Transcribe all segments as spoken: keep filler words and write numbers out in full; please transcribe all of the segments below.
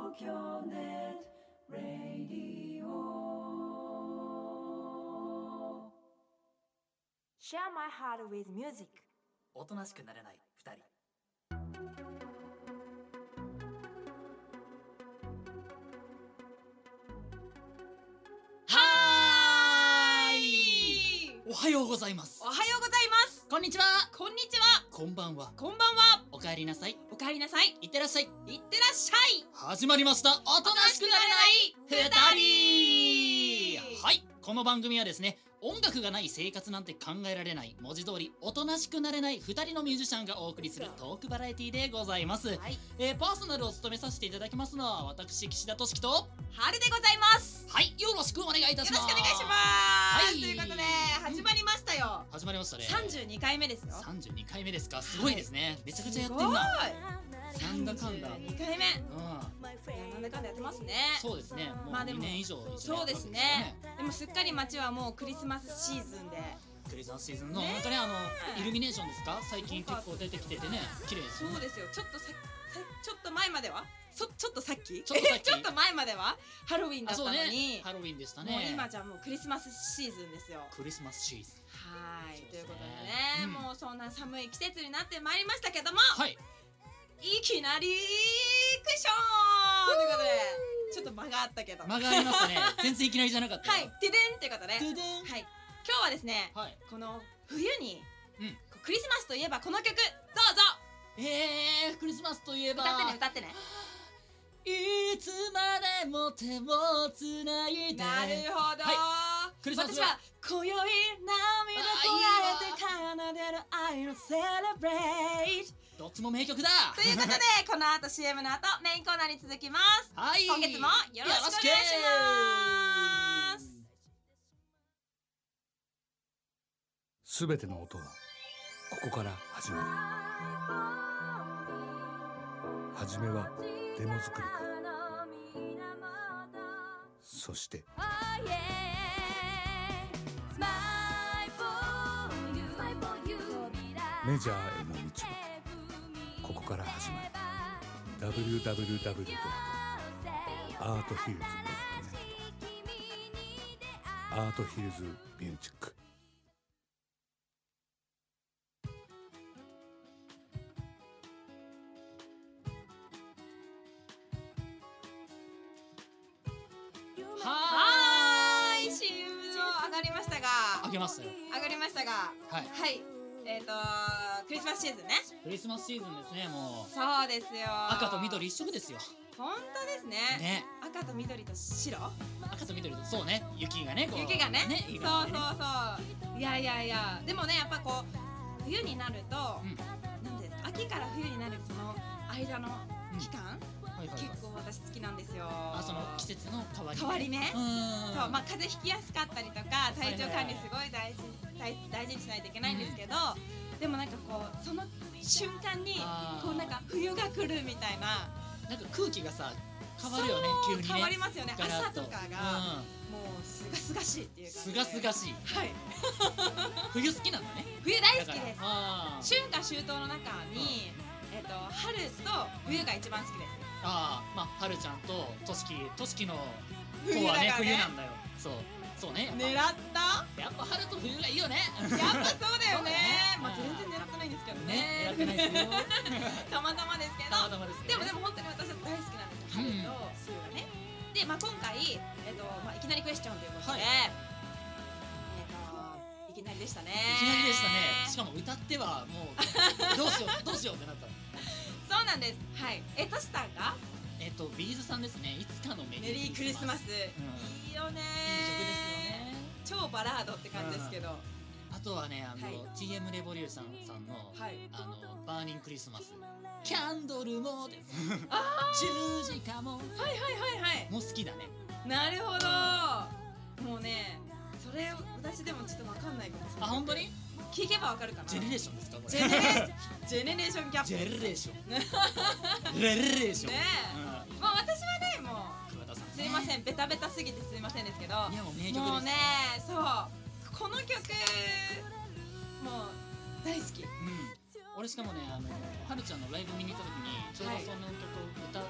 東京ネットラディオ Share my heart with music。 おとなしくなれないふたり。 はーい、 おはようございます。 おはようございます。 こんにちは。 こんにちは。 こんばんは。 こんばんは。 おかえりなさい。 おかえりなさい。 いってらっしゃい。 いってらっしゃい。 始まりました。おとなしくなれないふたり。はい、この番組はですね、音楽がない生活なんて考えられない、文字通りおとなしくなれないふたりのミュージシャンがお送りするトークバラエティでございます。 はい、 えー、パーソナルを務めさせていただきますのは私岸田俊樹と春でございます。 はい、よろしくお願いいたします。 よろしくお願いします。 はい、 ということで始まりましたよ。 始まりましたね。 さんじゅうにかいめですよ。 さんじゅうにかいめですか。すごいですね、はい、めちゃくちゃやってんな。なんだかんださんじゅうにかいめ、うん、なんだかんだやってますね。 そうですね、もうまあでもにねん以上一緒にやってそうでますすね。 ね。 でもすっかり街はもうクリスマスシーズンで、 クリスマスシーズンのねえなんかね、あのイルミネーションですか、最近結構出てきててね、綺麗ですね。 そうですよ。ちょっとささちょっと前まではそちょっとさっきちょっとさっきちょっと前まではハロウィンだったのあ、そうに、 ね、ハロウィンでしたね。 もう今じゃもうクリスマスシーズンですよ。 クリスマスシーズン。 はい、 そうですねということでね、 うんもうそんな寒い季節になってまいりましたけども、 はい、 いきなりクッションということで、ちょっと間があったけど、 間がありましたね。全然いきなりじゃなかったよ。 はい、てでんということで、はい、 ででん。 今日はですね、 はい。 この冬に、 うんこうクリスマスといえばこの曲、どうぞえー、クリスマスといえば歌ってね歌ってね。 いつまでも手をつないで。 なるほど、 はクリスマス私は今宵涙こらえて奏でる愛のセレブレイトどっちも名曲だ。 ということでこの後 シーエム の後メインコーナーに続きます。 はい、 今月もよろしくお願いします。 すべての音はここから始まる。はじめはデモ作りから、そしてメジャーへの道はここから始まる。 ダブリューダブリューダブリュー ドット アートヒルズ ドット ネット アートヒルズミュージック。 はーい、 シーエム の上がりましたがあげましたよ。 上がりましたがはい、 はい、えっ、ー、とクリスマスシーズンね。 クリスマスシーズンですね。もうそうですよ。 赤と緑一色ですよ。 本当ですね。 ね、 赤と緑と白、 赤と緑と、そうね、雪がね、こう雪がね、 いいそう感じでね。 そうそう。いやいやいや、でもね、やっぱこう冬になると、 うんなんで秋から冬になるその間の期間、 はいはいはい。 結構私好きなんですよ。 あ、その季節の変わり目。 変わり目、 うーん。 そう、まあ風邪ひきやすかったりとか体調管理すごい大事大大事にしないといけないんですけど、でもなんかこうその瞬間にあーこうなんか冬が来るみたいな、 なんか空気がさ変わるよね、急にね。 変わりますよね。 ガラッと朝とかがもうすがすがしいっていう感すじで、 がすがしい。 はい冬好きなんだね。 冬大好きだからです。 あー春夏秋冬の中に、えっと春と冬が一番好きです。 あー、まあはるちゃんととしきとしきの子冬だはね、 からね冬なんだよ。そうそうね。 狙ったやっぱ春と冬がいいよね。 やっぱそうだよね。 そうだねまあ全然狙ってないんですけどね、 ね。 やってないですよ。 たまたまですけど。 たまたまですけどね。 でもでも本当に私は大好きなんですよ。春と冬がね。で、まあ今回えっとまあいきなりクエスチョンということで、 はいえっといきなりでしたね。 いきなりでしたね。しかも歌ってはもうどうしようどうしようってなった。 そうなんです。はい。えトシさんがえっとビーズさんですね。いつかのメメリークリスマス。 うんいいよね。 いい曲ですよね。 超バラードって感じですけど。 あとはね、あの、 はいティーエム レボリューションさんの、 はい。 あのバーニングクリスマス、キャンドルもです。 あ十字架もあ。はいはいはいはい。 もう好きだね。 なるほど。もうね、それ私でもちょっとわかんないかもしれあ、 ない。 本当に？ 聞けばわかるかな。 ジェネレーションですかこれ？ ジェネレージェネレーションギャップ。 ジェネレーション。 ねレレレーション。 え。 うん。 まあ私はねも桑田さんね。 うすいませんベタベタすぎてすいませんですけど。 いやもう名曲です。 もうねそうこの曲もう大好き。 うん。俺しかもね、あのはるちゃんのライブ見に行った時にちょうどその曲を歌ってた時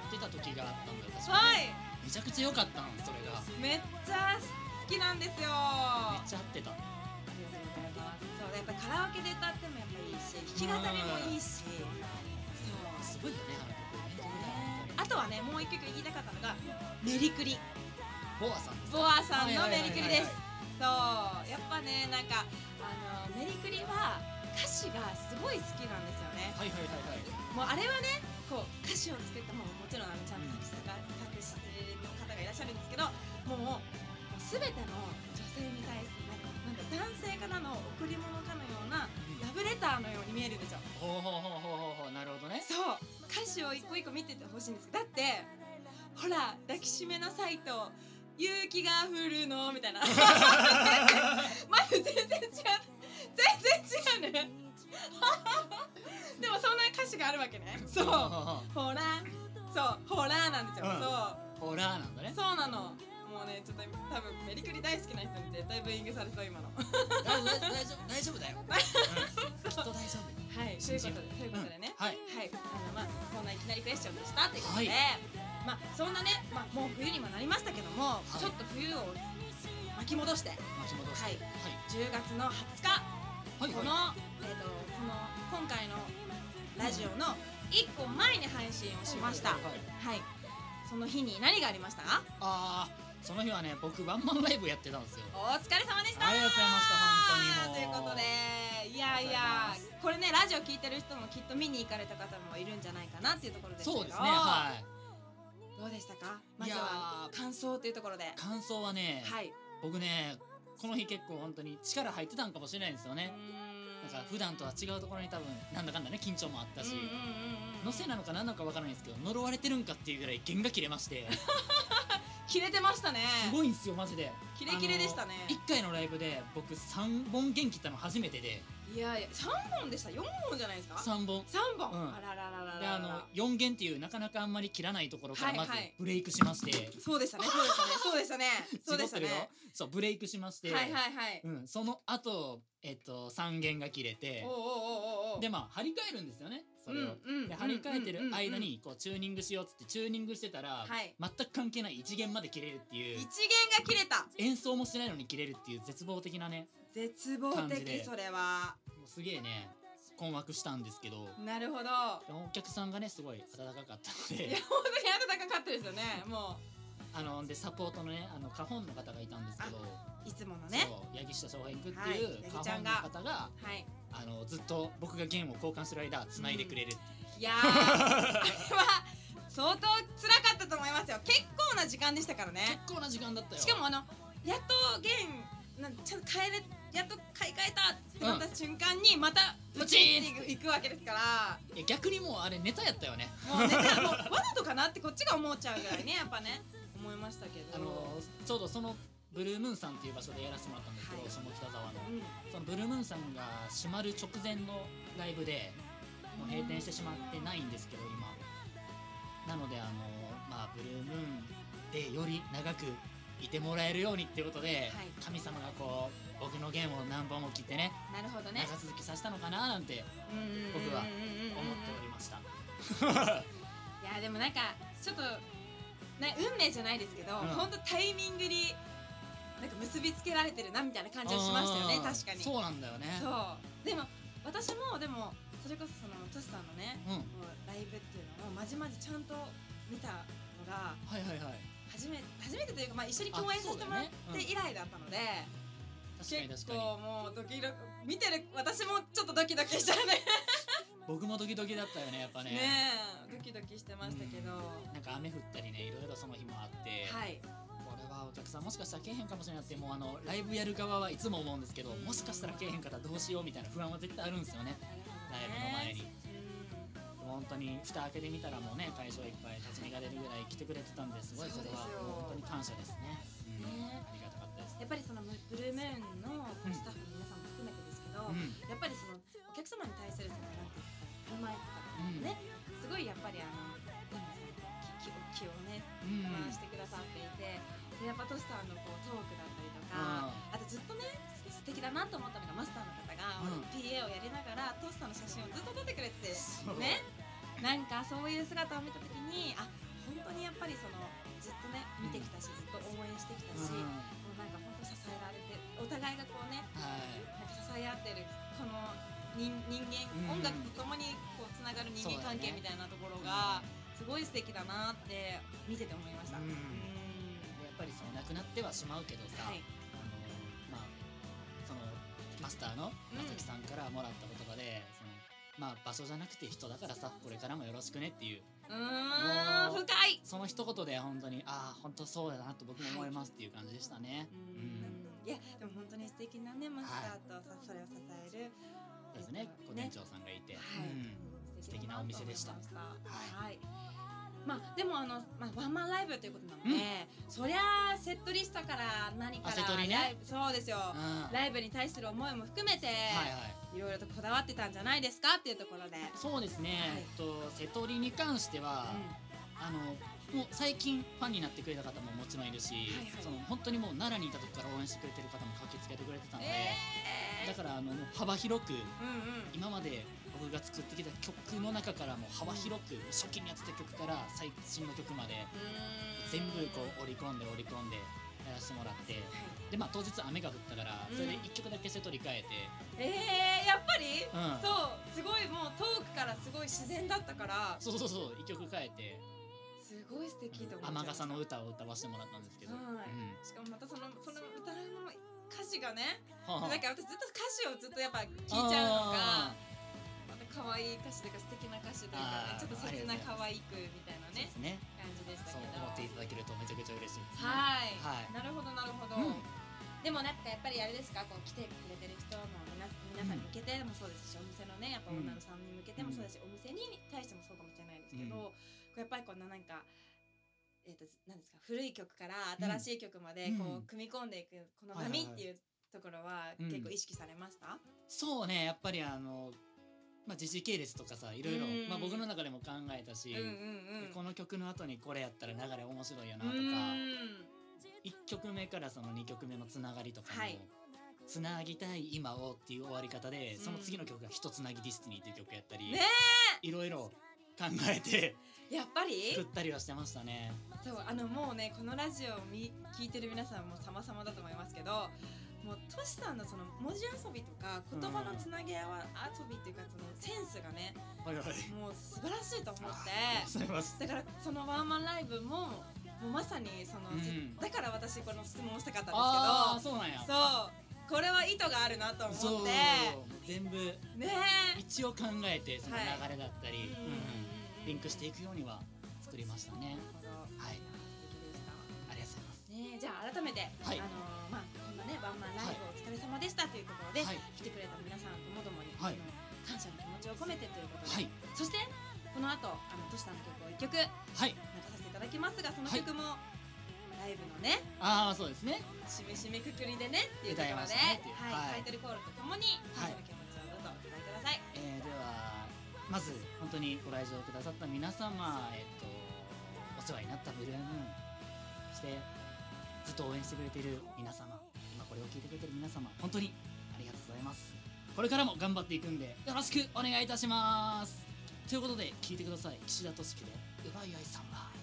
時があったんだよ確かはに、めちゃくちゃ良かったのそれが。 い、めっちゃ好きなんですよ。 めっちゃ合ってた。 そうやっぱりカラオケで歌ってもやっぱいいし、弾き語りもいいし、そうすごいよねあの曲ね。 あとはね、もう一曲言いたかったのがメリクリ、 ボアさんですか。 ボアさんのメリクリです。 はそうやっぱね、なんかあのメリクリは歌詞がすごい好きなんですよね。 いはいはいはいはい。 もうあれはね、こう歌詞を作ったももちろんあのちゃんと作詞家作詞の方がいらっしゃるんですけど、もうすべての女性に対するなんかなんか男性からの贈り物かのようなラブレターのように見えるんですよ。 ほうほうほうほうほうほう、なるほどね。 そう歌詞を一個一個見ててほしいんです。だってほら抱きしめなさいと勇気が降るのみたいなまず全然違う全然違うねでもそんな歌詞があるわけね。そうほらそうほらなんですよ、 うんそうホラーなんだね。 そうなの。もうねちょっと多分メリクリ大好きな人に絶対ブーイングされそう今の大丈夫大丈夫大丈夫だよ。うんきっと大丈夫。 はい、ということで、ということでね、 うんはいはい、あのまあそんないきなりクエスチョンでしたということで、 はいまあそんなね、まあもう冬にもなりましたけども、 いちょっと冬を巻き戻して、 巻き戻して。 はいはいじゅうがつのはつか、 はいこのえっとこの今回のラジオのいっこまえに配信をしました。 はいはいはいはい、その日に何がありましたか？ あーその日はね僕ワンマンライブやってたんですよ。 お疲れ様でした。 ありがとうございました本当にもう。 ということで、いやいやこれねラジオ聞いてる人もきっと見に行かれた方もいるんじゃないかなっていうところですけど、 そうですねはい。 どうでしたか？まずいやはー感想というところで。 感想はね、 はい。 僕ねこの日結構本当に力入ってたんかもしれないんですよね。なんか普段とは違うところに多分なんだかんだね緊張もあったし、のせいなのか何なのかわからないんですけど呪われてるんかっていうぐらい弦が切れまして、 切れてましたね。 すごいんですよマジで。 キレキレでしたね。 いっかいのライブで僕さんぼん弦切ったの初めてで、 いやいやさんぼんでした。よんぼんじゃないですか？ さんぼんさんぼん。 うんあらららららで、あのよん弦っていうなかなかあんまり切らないところからまずはいはいブレイクしまして、 そうでしたね。そうでしたね。そうでしたね。そうでしたね。 絞ってるよそうブレイクしまして、 はいはいはい。 うん、その後えっとさん弦が切れてお、おおおお。 でまあ張り替えるんですよねそれを、 うんうんで張り替えてる間にこうチューニングしようっつってチューニングしてたら、 はい全く関係ないいち弦まで切れるっていう一弦が切れた。 演奏もしてないのに切れるっていう絶望的なね、 絶望感じで的それは。 もうすげえね困惑したんですけど、 なるほど。 でもお客さんがねすごい温かかったのいやで本当に温かかったですよね。もあのでサポートのねあの花本の方がいたんですけど、 ういつものね。 そう八木下翔平君ってはいいう八木花本のちゃんが方がはい。 あのずっと僕が弦を交換する間繋いでくれるっていう、 いやーあれは相当辛かったと思いますよ。結構な時間でしたからね。 結構な時間だったよ。 しかもあのやっと弦なんちゃんと変えれやっと買い替えたってなった瞬間にまたプチっていくわけですから、 いや逆にもうあれネタやったよね。 もうねもうわざとかなってこっちが思っちゃうぐらいねやっぱね思いましたけど。 あのちょうどそのブルームーンさんっていう場所でやらせてもらったんですけど、 はい下北沢の、 うんそのブルームーンさんが閉まる直前のライブでもう閉店してしまってないんですけど今なのであのまあブルームーンでより長くいてもらえるようにっていうことで、 はい神様がこう僕の弦を何本も切ってねなるほどね。 長続きさせたのかななんて僕は思っておりました。 いやでもなんかちょっとね運命じゃないですけど、 うん本当タイミングになんか結びつけられてるなみたいな感じはしましたよね。 あー確かに。 そうなんだよね。 そうでも私もでもそれこそそのトシさんのね、 うんもうライブっていうのをまじまじちゃんと見たのがはいはいはい。 初め初めてというか、まあ、一緒に共演させてもらっあそうだよねて以来だったので、 確かに結確かに。 構もうドキドキ見てる私もちょっとドキドキしちゃうね僕もドキドキだったよねやっぱね。 ねえドキドキしてましたけど、 なんか雨降ったりねいろいろその日もあって、 はいこれはお客さんもしかしたらけえへんかもしれないってもうあのライブやる側はいつも思うんですけど、もしかしたらけえへんかったらどうしようみたいな不安は絶対あるんですよねライブの前に。でも本当に蓋開けてみたらもうね会場いっぱい立ち見が出るぐらい来てくれてたんですごいそれはそうですよ本当に感謝ですね。うんねありがたかったです。 やっぱりそのブルームーンのスタッフの皆さんも含めてですけど、 うんやっぱりそのお客様に対するそのなんていうんですか振る舞いとかね、すごいやっぱりあのなんですか気気を気をねうん回してくださっていて、でやっぱトシさんのこうトークだったりとか、あとずっとね素敵だなと思ったのがマスターの方が、 うんピーエー をやりながらトシさんの写真をずっと撮ってくれてそうね、なんかそういう姿を見た時にあ本当にやっぱりそのずっとね見てきたし、ずっと応援してきたし、 うんもうなんか本当支えられて、お互いがこうねはいなんか支え合ってるこの人人間、 うん音楽とともにこうつながる人間関係みたいなところがすごい素敵だなって見てて思いました。 うんうんやっぱりその亡くなってはしまうけどさ、 はいあのまあそのマスターのうんまさきさんからもらった言葉で、そのまあ場所じゃなくて人だからさ、これからもよろしくねっていう、 うーんもう深い。 その一言で本当にああ本当そうだなと僕も思いますっていう感じでしたね。 ううんんいやでも本当に素敵なねマスターとさ、それを支えるそうですね、 えっとご店長さんがいて、 はい、 うん素敵なお店でした。 ははいい、まあでもあの、まあ、ワンマンライブということなので、そりゃあセットリストから何からあセトリねライブそうですよ、 うんライブに対する思いも含めて、 はいはいいろいろとこだわってたんじゃないですかっていうところで、 そうですね、 はいえっと瀬戸りに関しては、あのもう最近ファンになってくれた方ももちろんいるし、 はいはいその本当にもう奈良にいた時から応援してくれてる方も駆けつけてくれてたので、 えだからあのもう幅広くー、うんうん今まで僕が作ってきた曲の中からも幅広く、初期にやってた曲から最新の曲まで全部こう織り込んで織り込んでやらせてもらって、でまあ当日雨が降ったからそれでいっきょくだけ瀬戸り替えて、 えー、やっぱり、 うんそうすごいもう遠くからすごい自然だったからそうそうそういっきょく変えてすごい素敵と思っちゃいました雨傘の歌を歌わせてもらったんですけど、 はいうんしかもまたそのその歌の歌詞がね、 はあはあなんか私ずっと歌詞をずっとやっぱ聞いちゃうのがまた可愛い歌詞というか素敵な歌詞というかね、 あーちょっと切な可愛くみたいなねそうですね。 感じでしたそうけど、 思っていただけるとめちゃくちゃ嬉しいですね。 はい、 はいなるほどなるほど、 うんでもなんかやっぱりあれですか、こう来てくれてる人の皆皆さんに向けてもそうですし、お店のねやっぱオーナーさんに向けてもそうですし、お店に対してもそうかもしれないですけど、 うんこうやっぱりこんななんかえー、となんですか、古い曲から新しい曲までうんこう組み込んでいくこの波っていうところはうん結構意識されました？ そうね、やっぱりあの、まあ、時事系列とかさ、いろいろ、 うんまあ、僕の中でも考えたし、 うんうんうん。 この曲の後にこれやったら流れ面白いよなとか、 うんいっきょくめからそのにきょくめのつながりとかも、 はいつなぎたい今をっていう終わり方で、 うんその次の曲がひとつなぎディスティニーっていう曲やったり、 ねいろいろ考えてえ、やっぱり作ったりはしてましたね。 そう、あのもうねこのラジオを見聞いてる皆さんも様々だと思いますけど、もうトシさんのその文字遊びとか言葉のつなぎ合わ遊びっていうかそのセンスがねはいはい。 もう素晴らしいと思っありがとうございます。 て、だからそのワンマンライブももうまさにその、 うんだから私この質問をしたかったんああ、 ですけそうなんや。 ど、そうこれは意図があるなと思ってそう全部ねえ一応考えてその流れだったり、 はいうんリンクしていくようには作りましたね。はい、 素敵でしたありがとうございます。 ねえ、じゃあ改めて、 はいあのーまあこんなねワンマンライブお疲れ様でしたというところで、 はい来てくれた皆さんともどもに、 はいあの感謝の気持ちを込めてということで、 はいそしてこの後あのトシさんの曲を一曲流はい、 させていただきますが、その曲も、ライブのねああそうですね。 締め締めくくりでねっていうところで、 歌いましたねっていうはいはいタイトルコールとともにはい感謝の気持ちをどうぞお伝えください。 えー、ではまず本当にご来場くださった皆様、えっとお世話になったブルームーン、そしてずっと応援してくれている皆様、今これを聞いてくれている皆様、本当にありがとうございます。これからも頑張っていくんでよろしくお願いいたします。ということで聞いてください。岸田敏樹で奪い合いサンライズ。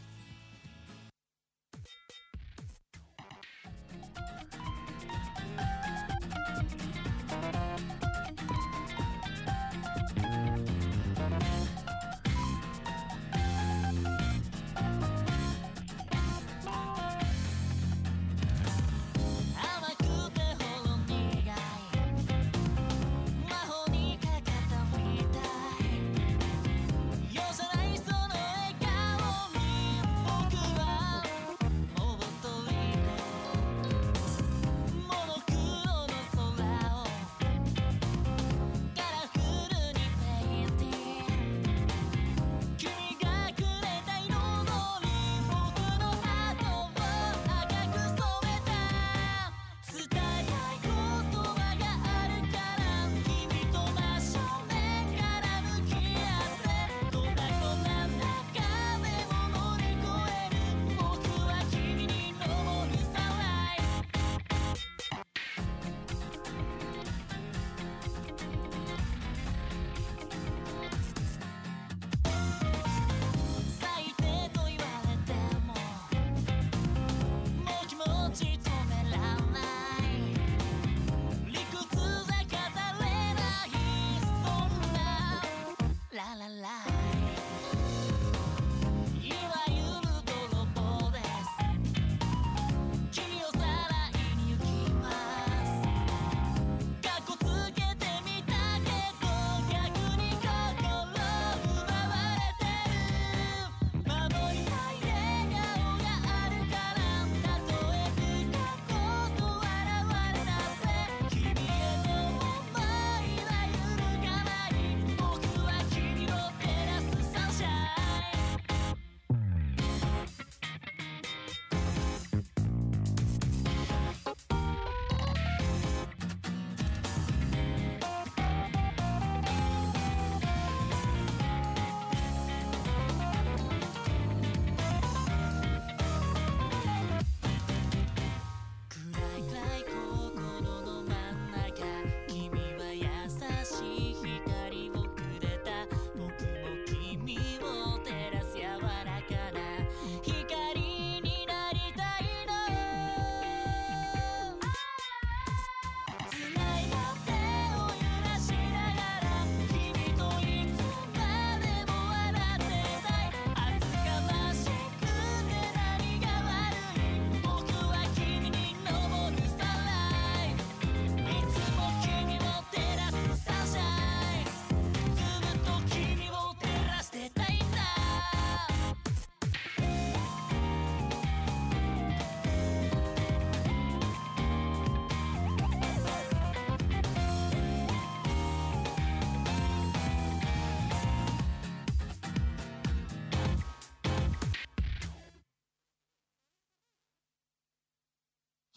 甘くてほろ苦い魔法にかかったみたい、容赦ないその笑顔見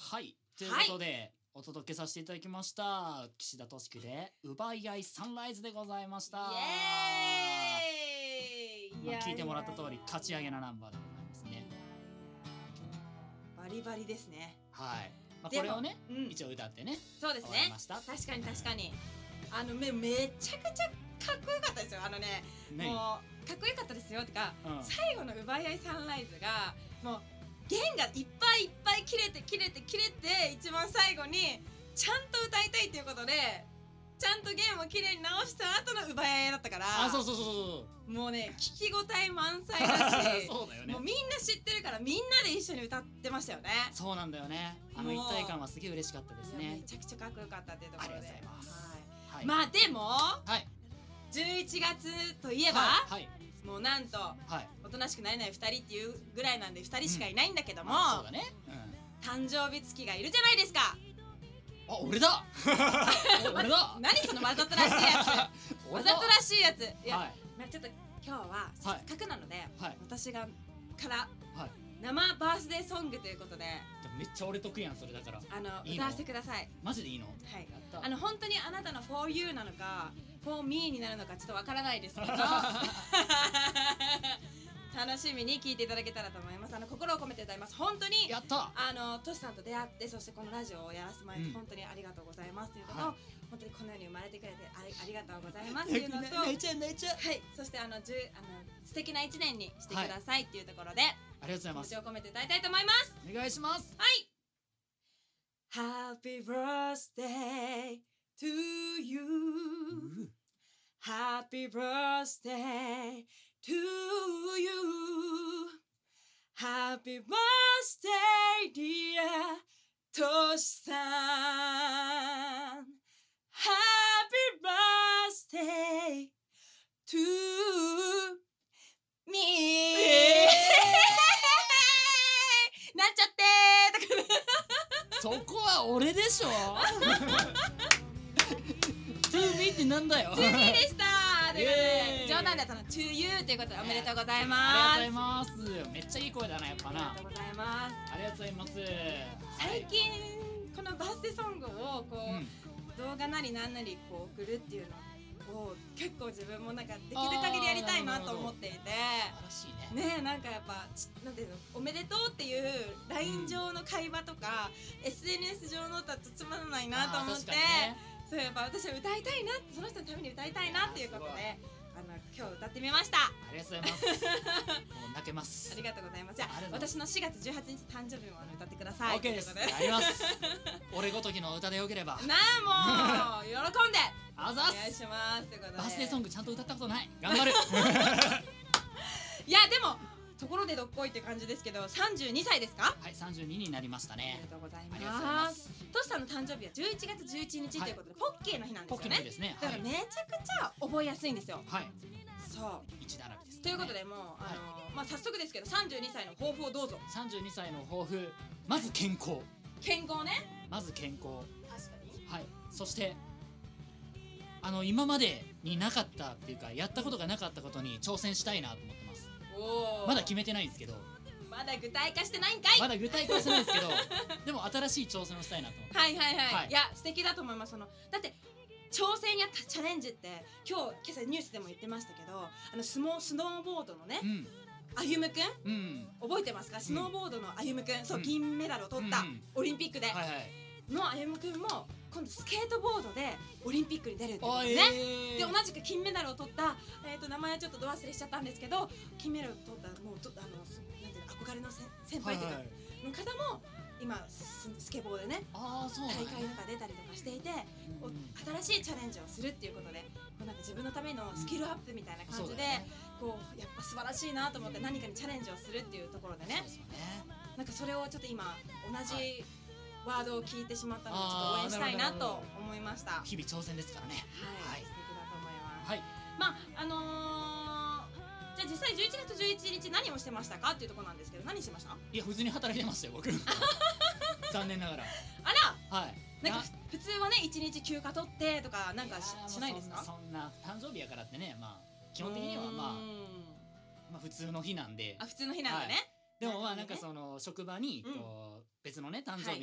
はいということで、お届けさせていただきました岸田敏樹で奪い合いサンライズでございました。 イエーイ、 まあ、聞いてもらった通りいやいやいや勝ち上げなナンバーでございますね。 バリバリですね。 はい、まあ、 でもこれをね、 うん、 一応歌ってねそうですね終わりました。 確かに確かにあのめめちゃくちゃかっこよかったですよ。あのねねもうかっこよかったですよってか、 うん最後の奪い合いサンライズがもう弦がいっぱいいっぱい切れて切れて切れて一番最後にちゃんと歌いたいっていうことでちゃんと弦をきれいに直した後の奪い合いだったから、 あそうそうそうそうもうね聞き応え満載だしそうだよねもうみんな知ってるからみんなで一緒に歌ってましたよね。 そうなんだよね。あの一もう体感はすげえ嬉しかったですいやめね。 ちゃくちゃかっこよかったっていうところでありがとうございますはいはい、 まあでもはいじゅういちがつといえば、 はいはいもうなんとはいおとなしくなれないふたりっていうぐらいなんでふたりしかいないんだけども、 まあそうだね、うん、 誕生日月がいるじゃないですか。 あ俺だ俺だ何そのわざとらしいやつわ俺だざとらしいやついや、 はいまあちょっと今日はせっかくなので、 はい私がからはい生バースデーソングということでめっちゃ俺得やんそれだからあのいいの歌わせてください。 マジでいいのはいやったあの本当にあなたの for you なのか for me になるのかちょっとわからないですけど楽しみに聞いていただけたらと思います。あの心を込めて歌います。本当にやったあのトシさんと出会ってそしてこのラジオをやらせてもらってうん本当にありがとうございますということ、 はい本当にこのように生まれてくれてありありがとうございますというのと泣いちゃう泣いちゃうはいそしてあのじゅあの素敵な一年にしてくださいっていうところで、 ありがとうございます気持ちを込めて歌いたいと思います。 お願いしますはい Happy birthday to you Happy birthday to you Happy birthday dear トシさん Happy birthday to me なんちゃってーとかそこは俺でしょトゥーミーってなんだよトゥーミーでしたーということイエーイで冗談だったの to you ということでおめでとうございあます。 りがとうございますめっちゃいい声だなやっぱなありがとうございます。 ありがとうございます最近このバースデーソングをこう、 うん動画なりなんなりこう送るっていうのを結構自分もなんかできる限りやりたいなと思っていて素晴らしいねねえなんかやっぱちなんていうのおめでとうっていう ライン 上の会話とか、うん、エスエヌエス 上のだとつまらないなと思って、 ね、 そうやっぱ私は歌いたいなその人のために歌いたいなっていうことであの今日歌ってみました。 ありがとうございますもう泣けますありがとうございます。じゃあありがとうございます私のしがつじゅうはちにち誕生日もあの歌ってください。 OK ですということやります俺ごときの歌でよければなあもう喜んであざっお願いしますということでバースデーソングちゃんと歌ったことない頑張るいやでもところでどっこいって感じですけどさんじゅうにさいですか。 はいさんじゅうにになりましたありねがとうございありがとうございまますす。トシさんの誕生日はじゅういちがつじゅういちにちということで、ポッキーの日なんでポッキーの日すよね。 ですねはいだからめちゃくちゃ覚えやすいんですよ。 はいそう一並びですねということでもう、あのまあ早速ですけどさんじゅうにさいの抱負をどうぞ。 さんじゅうにさいの抱負まず健康健康ね。 まず健康確かに。 はいそしてあの今までになかったっていうかやったことがなかったことに挑戦したいなと思ってますおお。 まだ決めてないんですけどまだ具体化してないんかい。 まだ具体化はしてないですけどでも新しい挑戦をしたいなと思ってはいはいはい、 はいい、や素敵だと思います。そのだって挑戦やチャレンジって今日今朝ニュースでも言ってましたけどあのスモスノーボードのねうん歩夢くんうん覚えてますか、スノーボードの歩夢くんそう、 うん銀メダルを取った、 うんオリンピックで、 はいはいの歩夢くんも今度スケートボードでオリンピックに出るってことあですね、 えーで同じく金メダルを取った、えー、と名前はちょっとど忘れしちゃったんですけど金メダルを取ったもうとあのすなんていうの憧れのせ先輩というか、 はいはいの方も今ススケボーでねああそうなんだ大会とか出たりとかしていて、お新しいチャレンジをするっていうことでこうなんか自分のためのスキルアップみたいな感じで、 そうだよねこうやっぱ素晴らしいなと思って何かにチャレンジをするっていうところでねそうですよねなんかそれをちょっと今同はじワードを聞いてしまったのでちょっと応援したいなと思いました。はい、 日々挑戦ですからね素敵だと思います。 はいまああのー、じゃあ実際じゅういちがつじゅういちにち何をしてましたかっていうところなんですけど何してました？ いや普通に働いてましたよ僕残念ながらあらはいなんかふ普通はね一日休暇取ってとかなんかしやーしないですか？ そんなそんな誕生日やからってねまあ基本的にはまあうーんまあ普通の日なんであ普通の日なんだね。 でもまあなんかなるほどねその職場にうんこう別のね誕生日の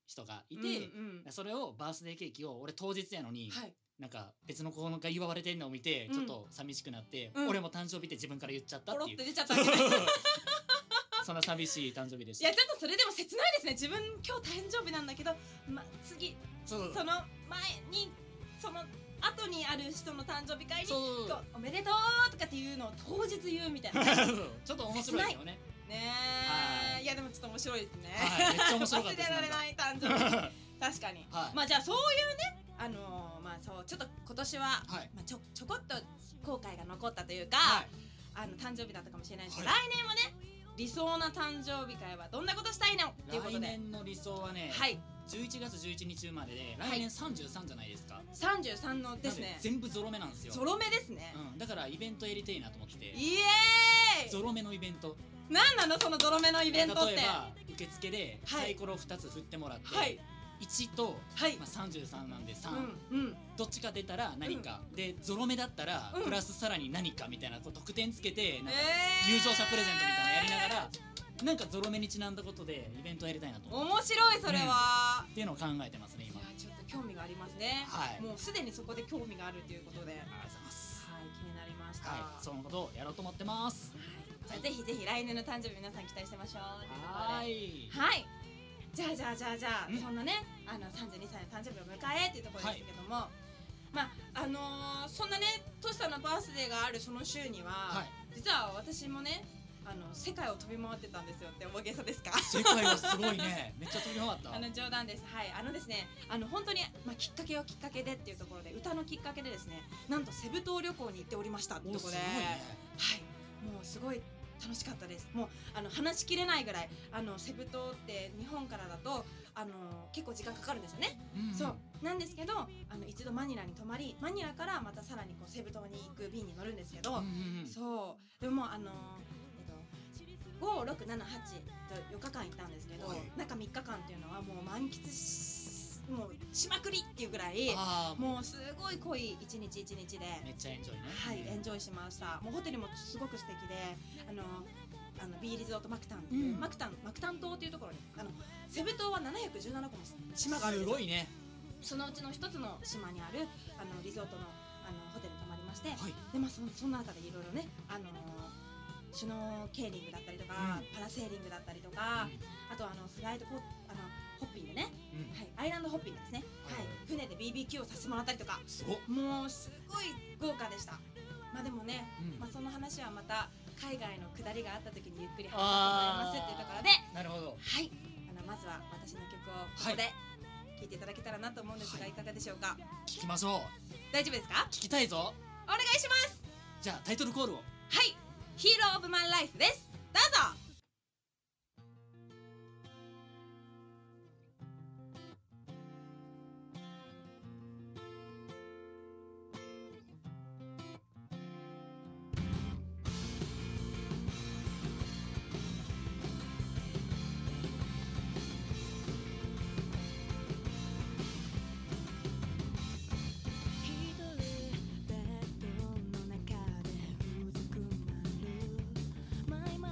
人がいて、 うんうん、 それをバースデーケーキを俺当日やのに、 はい、 なんか別の子が祝われてんのを見てうんちょっと寂しくなって、 うん俺も誕生日って自分から言っちゃったポロってっていう、 出ちゃったわけねそんな寂しい誕生日でしいやちょっとそれでも切ないですね。自分今日誕生日なんだけど、ま、次そうその前にその後にある人の誕生日会にそうこうおめでとうとかっていうのを当日言うみたいなねちょっと面白いよね。 え、 はいいやでもちょっと面白いですね、 はいめっちゃ面白かったです忘れられない誕生日確かに、 はいまあじゃあそういうねあのー、まあそうちょっと今年は、 はいまあ、ちょちょこっと後悔が残ったというか、 はいあの誕生日だったかもしれないですけど、 は来年はね理想な誕生日会はどんなことしたいのっていうこと来で、 年の理想はね、 はいじゅういちがつじゅういちにち生まれではい来年さんじゅうさんじゃないですか、 さんじゅうさんのですねなん全部ゾロ目なんですよ。 ゾロ目ですね、 うん、だからイベントやりたいなと思ってて、 イエーイゾロ目のイベント、 なんなのそのゾロ目のイベントって。 例えば受付ではいサイコロふたつ振ってもらって、 はいいちと、 はい、 まあ、さんじゅうさんなんでさん、 うんうんどっちか出たら何か、でゾロ目だったら、 うんプラスさらに何かみたいなこう得点つけてなんかえー優勝者プレゼントみたいなのやりながら、なんかゾロ目にちなんだことでイベントやりたいなと思って面白いそれは、 っていうのを考えてますね今。 いやちょっと興味がありますね、 はいもうすでにそこで興味があるということで、はい、 ありがとうございます。 気になりました、 はい、そのことをやろうと思ってます。 じゃあぜひぜひ来年の誕生日皆さん期待してましょうということではい。 はいじゃあじゃあじゃあじゃあ、 うんそんなねあのさんじゅうにさいの誕生日を迎えっていうところですけども、まああのー、そんなねトシさんのバースデーがあるその週には、 はい実は私もねあの世界を飛び回ってたんですよって大げさですか世界はすごいね。めっちゃ飛び回った。 あの冗談です。はい、あのですね、あの本当にまあきっかけをきっかけでっていうところで歌のきっかけでですね、なんとセブ島旅行に行っておりましたってところで、 おすごいね。 はい、もうすごい楽しかったです。もうあの話しきれないぐらいあのセブ島って日本からだとあの結構時間かかるんですよね。 うんうんそうなんですけど、あの一度マニラに泊まり、マニラからまたさらにこうセブ島に行く便に乗るんですけど、 うんうんうんそうでもあのえっとご、ろく、なな、はちとよっかかん行ったんですけど、 はい中みっかかんっていうのはもう満喫しもうしまくりっていうぐらいあーもうすごい濃い一日一日で、 めっちゃエンジョイね。 はい、エンジョイしました。もうホテルもすごく素敵で、あのあの B リゾートマクタンっていう、 うんマクタンマクタン島っていうところにあのセブ島はななひゃくじゅうななこの島があるんですよ。 すごいね。 そのうちの一つの島にあるあのリゾートのあのホテルに泊まりまして、 はい。 でまあそその中でいろいろねあのシュノーケーリングだったりとか、 うんパラセーリングだったりとか、あとあのフライトホあのホッピングね、 うんはい、アイランドホッピングですね、 はいはい、船で ビービーキュー をさせてもらったりとか、 すごっ。 もうすごい豪華でした。まあでもね、 うんまあその話はまた海外の下りがあった時にゆっくり話させてもらいますっていうところで、 なるほど。 はい、あのまずは私の曲をここで聴いていただけたらなと思うんですが、 はいいかがでしょうか。 聞きましょう。 大丈夫ですか？ 聞きたいぞ。 お願いします。 じゃあタイトルコールを。 はい、ヒーローオブマイライフです。どうぞ。 一人ベッドの中でうずくまるマイ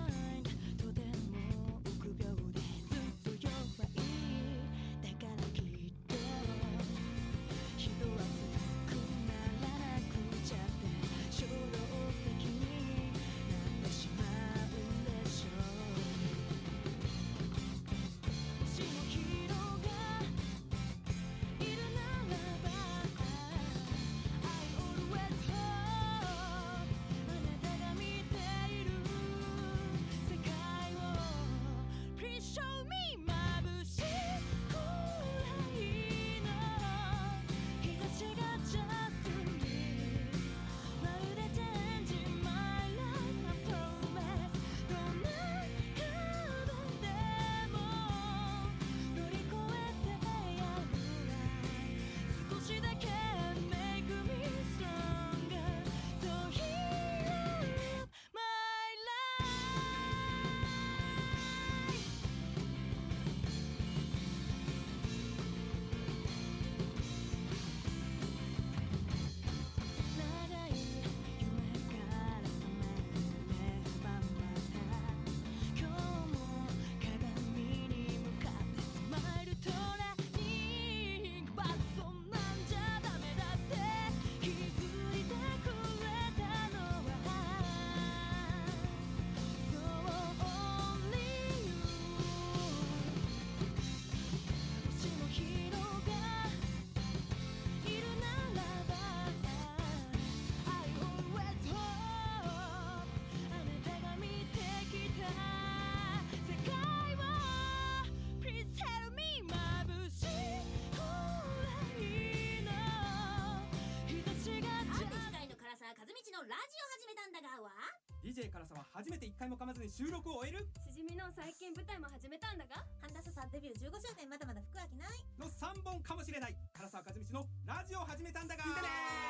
は初めていっかいも噛まずに収録を終えるしじみの最近舞台も始めたんだが、 半田さんデビューじゅうごしゅうねん、まだまだ服飽きないのさんぼんかもしれない。唐沢和道のラジオを始めたんだが聞いてね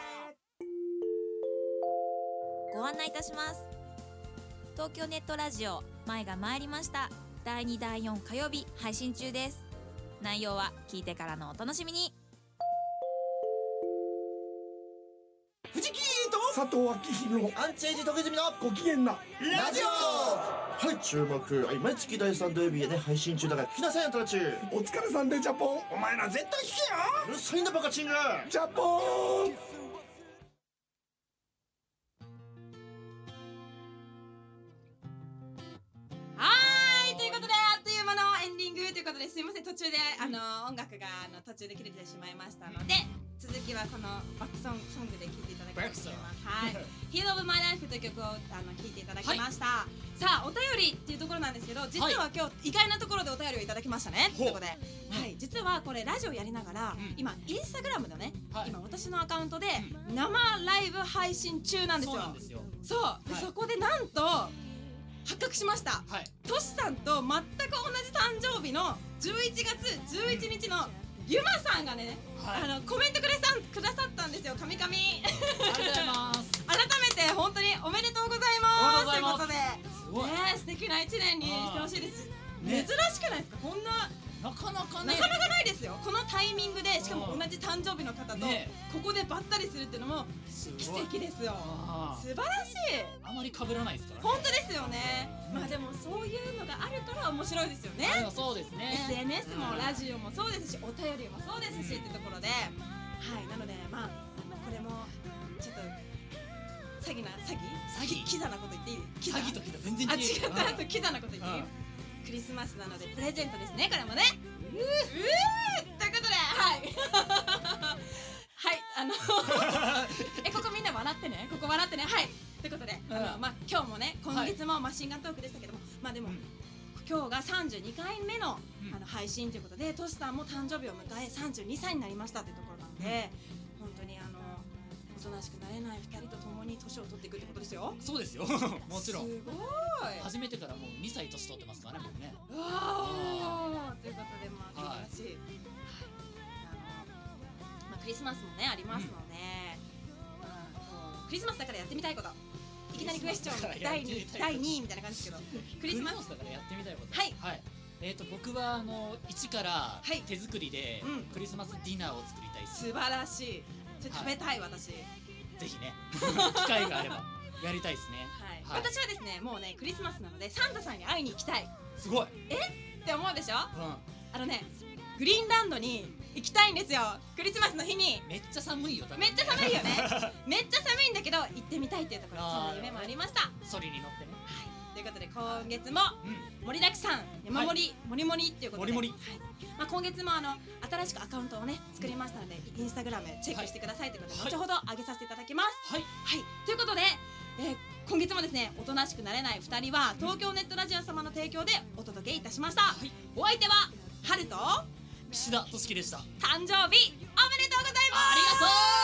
ご案内いたします。東京ネットラジオ前が参りました。だいにだいよん火曜日配信中です。内容は聞いてからのお楽しみに。 藤木と佐藤明宏アンチエイジ徳住のご機嫌なラジオ。はい、注目。はい、毎月だいさん土曜日へね配信中だから聞きなさいよ、あんたたち。うお疲れさんでジャポン。お前ら絶対聞けよるさいんだバカチンが。 ジャポン。 はーい、ということであっという間のエンディングということで、すいません、途中であの音楽があの途中で切れてしまいましたので、続きはこのバックソンソングで聴いていただきたいと思います。はい「Hero of My Life」という曲をあの聴いていただきました、はい、さあお便りっていうところなんですけど、実は今日意外なところでお便りをいただきましたね。ということで、はい、実はこれラジオやりながら、うん、今インスタグラムのね、はい、今私のアカウントで生ライブ配信中なんですよ。そうなんですよ。そう、はい、そこでなんと発覚しました、はい、トシさんと全く同じ誕生日のじゅういちがつじゅういちにちのゆまさんがね、はい、あのコメントくれさんくださったんですよ。神々ありがとうございます改めて本当におめでとうございますということで、ね、素敵ないちねんにしてほしいです、ね、珍しくないですか？こんななかなかね、 なかなかないですよ。このタイミングでしかも同じ誕生日の方とここでばったりするっていうのも奇跡ですよ。素晴らしい。 あまり被らないですからね。 本当ですよね。まあでもそういうのがあるから面白いですよね。 そうですね。 エスエヌエス もラジオもそうですし、お便りもそうですしってところで、はい、なのでまあこれもちょっと詐欺な詐欺詐欺キザなこと言っていい？ 詐欺とキザ全然違う。 あ、違った。キザなこと言っていい？クリスマスなのでプレゼントですね、これもね。うーうーということで、はいはい、あのえ、ここみんな笑ってね、ここ笑ってね、はい。ということで、あのまあ今日もね、今月もマシンガントークでしたけども、まあでも今日がさんじゅうにかいめのあの配信ということで、トシさんも誕生日を迎えさんじゅうにさいになりましたというところなんで、本当にあのおとなしくなれないふたりと共に年を取っていくってことですよ。 そうですよ。もちろん。 すごい。 初めてからもうにさい年取ってますからね、僕ね。 うわーということで、まあ素晴らしい。はい。あのまあクリスマスもねありますので、うん、クリスマスだからやってみたいこと。いきなりクエスチョンだいにだいにいみたいな感じですけど、 クリスマスだからやってみたいこと。 はい。 はい。えっと僕はあの一から手作りでクリスマスディナーを作りたいです。 素晴らしい。それ食べたい、私。ぜひね、機会があればやりたいですね。 はい。私はですね、もうねクリスマスなのでサンタさんに会いに行きたい。 すごい。 えって思うでしょ？ うん。 あのね、グリーンランドに行きたいんですよ。クリスマスの日に。 めっちゃ寒いよ。 めっちゃ寒いよね。めっちゃ寒いんだけど行ってみたいっていうところ、そんな夢もありました。 ソリに乗ってね。 はい。ということで今月も盛りだくさん、山盛り盛り盛りっていうことで。 盛り盛り。 まあ今月もあの新しくアカウントをね作りましたので、インスタグラムチェックしてくださいということで、後ほど上げさせていただきます。はいはい。ということで、えー、今月もですね、おとなしくなれないふたりは東京ネットラジオ様の提供でお届けいたしました。はい、お相手はハルと岸田俊樹でした。 誕生日おめでとうございます。 ありがとう。